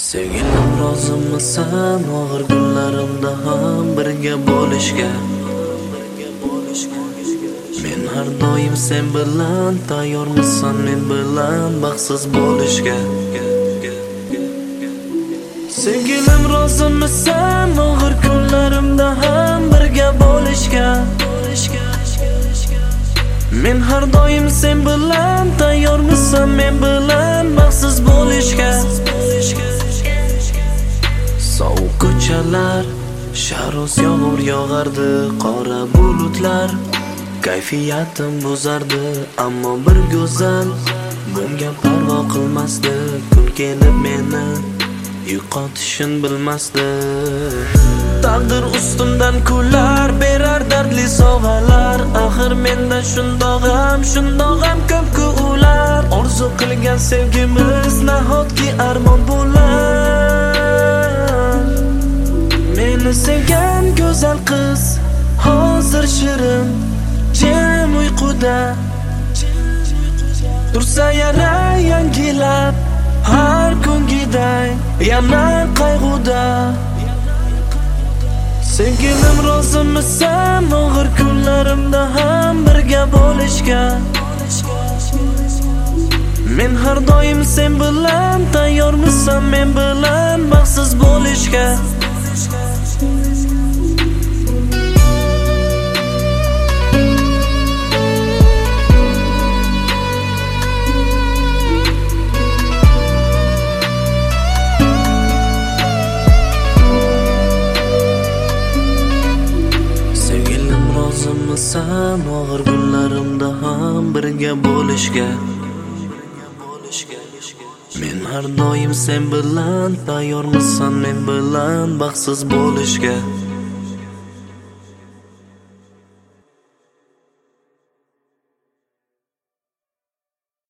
Sevgilim, rozimisan og'ir kunlarimda ham birga bo'lishga? Men har doim sen bilan, tayyormisan men bilan baxtsiz bo'lishga? Sevgilim, rozimisan og'ir kunlarimda ham birga bo'lishga? Men har doim sen bilan, tayyormisan men bilan baxtsiz bo'lishga? Sovuq ko'chalar, sharoz yomg'ir yog'ardi, qora bulutlar kayfiyatim buzardi, ammo bir go'zal bunga parvo qilmasdi. Kun kelib meni yo'qotishin bilmasdi. Taqdir ustimdan kular, berar dardli sovg'alar. Axir menda shundoq ham ko'p-ku ular. Orzu qilgan sevgimiz nahotki armon bo'lar. Meni sevgan go'zal qiz hozir shirin jim uyquda tursa yana yangilab, har kungiday yana qayg'uda. Sevgilim, rozimisan og'ir kunlarimda ham birga bo'lishga? Men har doim sen bilan, tayyormisan men bilan baxtsiz bo'lishga? Rozimisan og'ir kunlarimda ham birga bo'lishga? Men har doim sen bilan, tayyormisan men bilan baxtsiz bo'lishga?